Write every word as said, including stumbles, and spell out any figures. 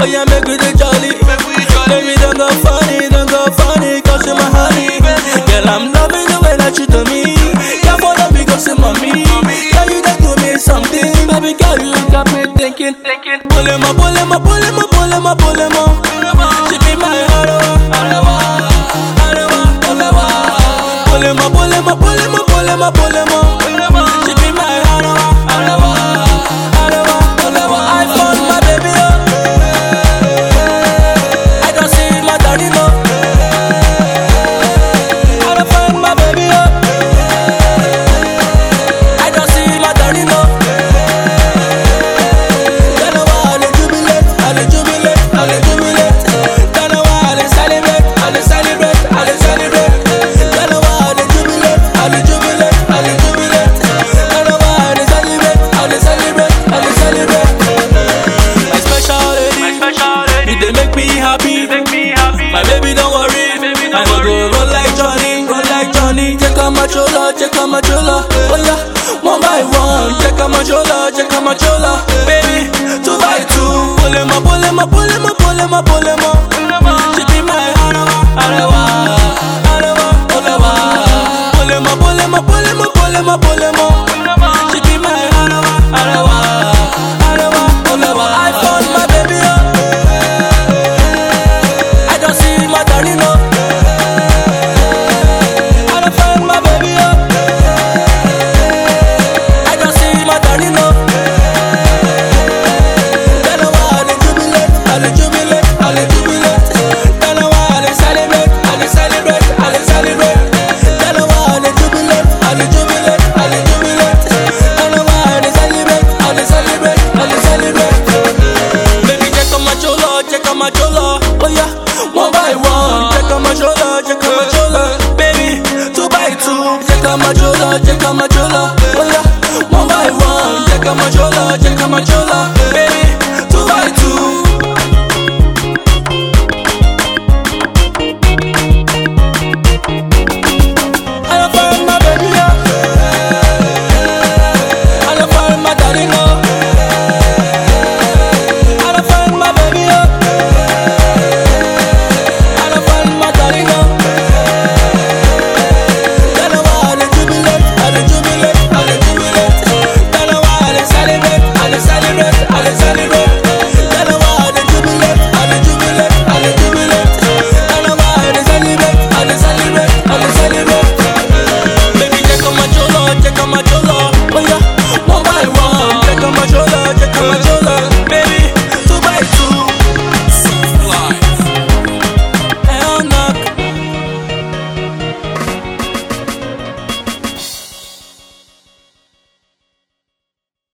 Oh yeah, make we the jolly. Baby, don't go funny, don't go funny, cause you're my honey. Girl, I'm loving the way that you do me. Can't follow me, cause you're mommy. Girl, you done do me something. Baby girl, you got me thinking. Pull him up, pull him up, pull him up, pull him up, pull him up. She be my Arawa, Arawa, Arawa, Arawa. Pull him up, pull him up, pull him up, pull him up, pull him up. She be my Arawa, Arawa, Arawa, Arawa. I found my baby up. I don't see my daddy no. I don't find my baby up. I don't see my daddy no. Don't know why they jubilate, I they jubilate, I they jubilate. Don't know why they celebrate, I they celebrate, I they celebrate. Don't know why they jubilate, I they jubilate, I they jubilate. Don't know why they celebrate, I they celebrate, I they celebrate. My special lady, my special lady, they make me happy, make me happy. My baby don't worry, baby don't I go go roll like Johnny, roll like Johnny. Check out my chola, check out my chola. Oh yeah, one by one. Check out my chola, check out my chola. Baby, two by two. Pull him up, pull him up, pull him up, pull him up, pull him up.